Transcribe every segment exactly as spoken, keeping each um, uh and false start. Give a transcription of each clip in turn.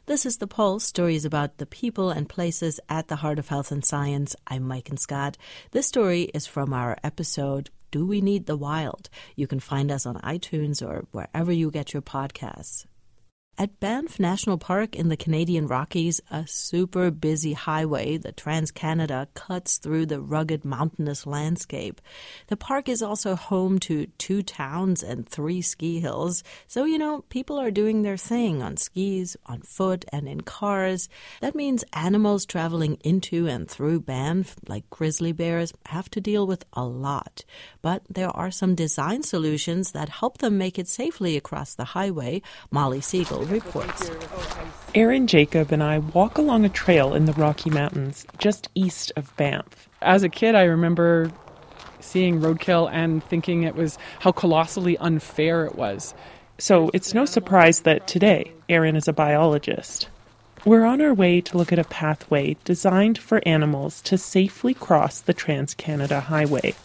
This is The Pulse, stories about the people and places at the heart of health and science. I'm Maiken Scott. This story is from our episode, Do We Need the Wild? You can find us on iTunes or wherever you get your podcasts. At Banff National Park in the Canadian Rockies, a super busy highway, the Trans-Canada, cuts through the rugged mountainous landscape. The park is also home to two towns and three ski hills. So, you know, people are doing their thing on skis, on foot, and in cars. That means animals traveling into and through Banff, like grizzly bears, have to deal with a lot. But there are some design solutions that help them make it safely across the highway. Molly Siegel reports. Erin Jacob and I walk along a trail in the Rocky Mountains, just east of Banff. As a kid, I remember seeing roadkill and thinking it was how colossally unfair it was. So it's no surprise that today, Erin is a biologist. We're on our way to look at a pathway designed for animals to safely cross the Trans-Canada Highway.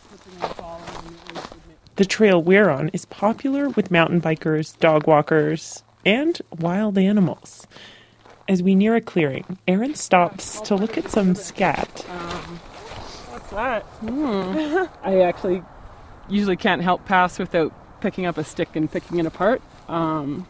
The trail we're on is popular with mountain bikers, dog walkers, and wild animals. As we near a clearing, Erin stops to look at some scat. Um, what's that? Hmm. I actually usually can't help pass without picking up a stick and picking it apart. Um,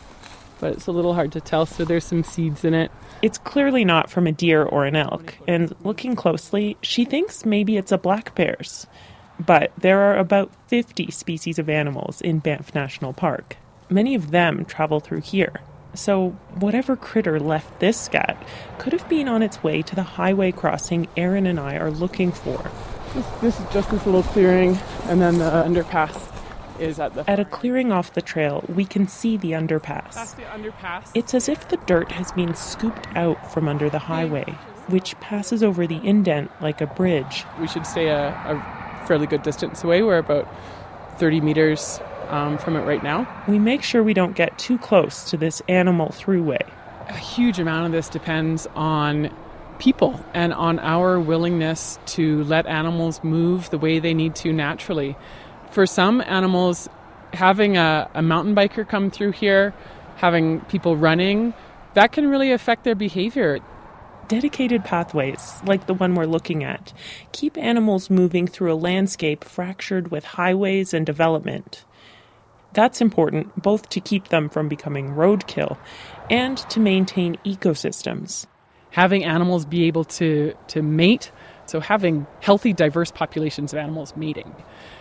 but it's a little hard to tell, so there's some seeds in it. It's clearly not from a deer or an elk, and looking closely, she thinks maybe it's a black bear's. But there are about fifty species of animals in Banff National Park. Many of them travel through here. So whatever critter left this scat could have been on its way to the highway crossing Erin and I are looking for. This, this is just this little clearing, and then the underpass is at the... At a clearing off the trail, we can see the underpass. That's the underpass. It's as if the dirt has been scooped out from under the highway, which passes over the indent like a bridge. We should stay a, a fairly good distance away. We're about thirty meters Um, from it right now. We make sure we don't get too close to this animal throughway. A huge amount of this depends on people and on our willingness to let animals move the way they need to naturally. For some animals, having a, a mountain biker come through here, having people running, that can really affect their behavior. Dedicated pathways, like the one we're looking at, keep animals moving through a landscape fractured with highways and development. That's important both to keep them from becoming roadkill and to maintain ecosystems. Having animals be able to, to mate, so having healthy, diverse populations of animals mating.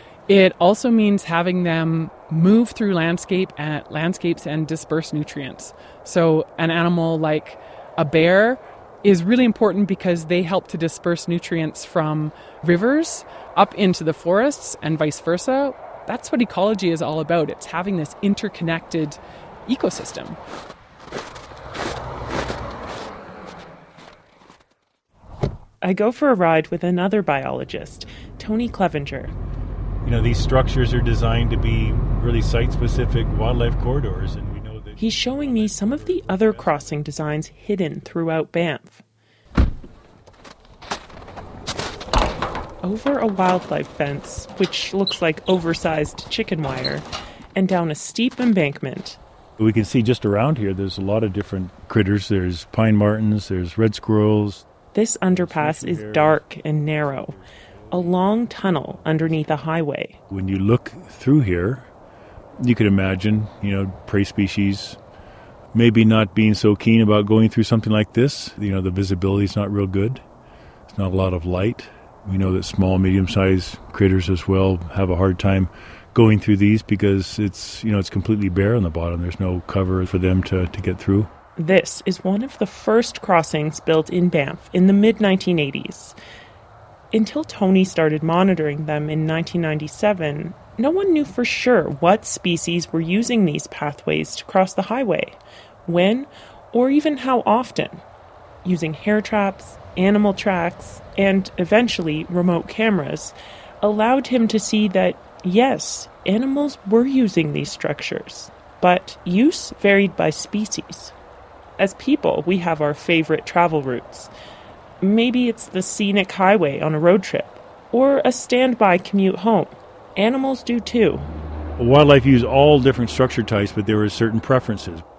It also means having them move through landscape and landscapes and disperse nutrients. So an animal like a bear is really important because they help to disperse nutrients from rivers up into the forests and vice versa. That's what ecology is all about. It's having this interconnected ecosystem. I go for a ride with another biologist, Tony Clevenger. You know, these structures are designed to be really site-specific wildlife corridors, and we know that... He's showing me some of the other crossing designs hidden throughout Banff. Over a wildlife fence, which looks like oversized chicken wire, and down a steep embankment. We can see just around here, there's a lot of different critters. There's pine martens, there's red squirrels. This underpass is dark and narrow, a long tunnel underneath a highway. When you look through here, you could imagine, you know, prey species maybe not being so keen about going through something like this. You know, the visibility is not real good. There's not a lot of light. We know that small, medium-sized critters as well have a hard time going through these because it's, you know, it's completely bare on the bottom. There's no cover for them to, to get through. This is one of the first crossings built in Banff in the mid nineteen eighties. Until Tony started monitoring them in nineteen ninety-seven, no one knew for sure what species were using these pathways to cross the highway, when, or even how often. Using hair traps, animal tracks, and eventually remote cameras allowed him to see that, yes, animals were using these structures, but use varied by species. As people, we have our favorite travel routes. Maybe it's the scenic highway on a road trip, or a standby commute home. Animals do too. Wildlife use all different structure types, but there are certain preferences.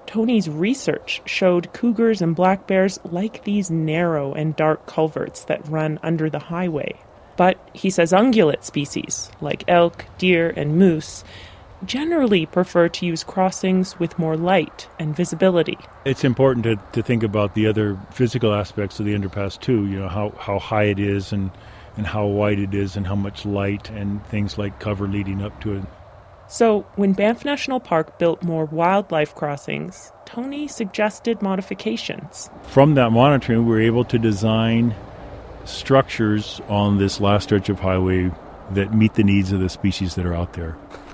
Tony's research showed cougars and black bears like these narrow and dark culverts that run under the highway. But he says ungulate species, like elk, deer, and moose, generally prefer to use crossings with more light and visibility. It's important to, to think about the other physical aspects of the underpass too, you know, how, how high it is and, and how wide it is and how much light and things like cover leading up to it. So, when Banff National Park built more wildlife crossings, Tony suggested modifications. From that monitoring, we were able to design structures on this last stretch of highway that meet the needs of the species that are out there.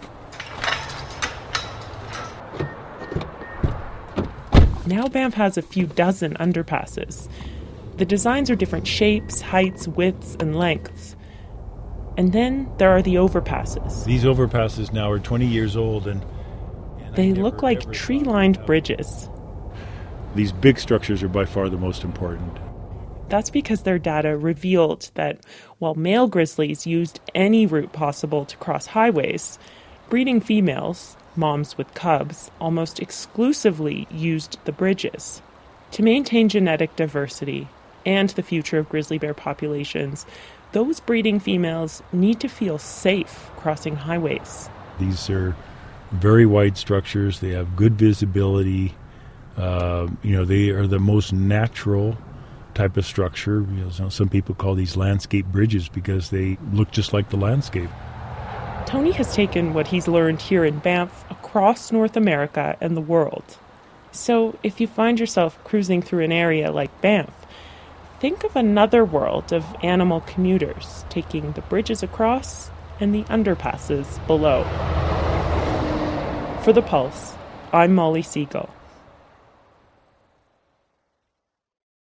Now Banff has a few dozen underpasses. The designs are different shapes, heights, widths, and lengths. And then there are the overpasses. These overpasses now are twenty years old, and, and they never, look like tree-lined bridges. These big structures are by far the most important. That's because their data revealed that while male grizzlies used any route possible to cross highways, breeding females, moms with cubs, almost exclusively used the bridges. To maintain genetic diversity and the future of grizzly bear populations, those breeding females need to feel safe crossing highways. These are very wide structures. They have good visibility. Uh, you know, they are the most natural type of structure. You know, some people call these landscape bridges because they look just like the landscape. Tony has taken what he's learned here in Banff across North America and the world. So if you find yourself cruising through an area like Banff, think of another world of animal commuters taking the bridges across and the underpasses below. For The Pulse, I'm Molly Segal.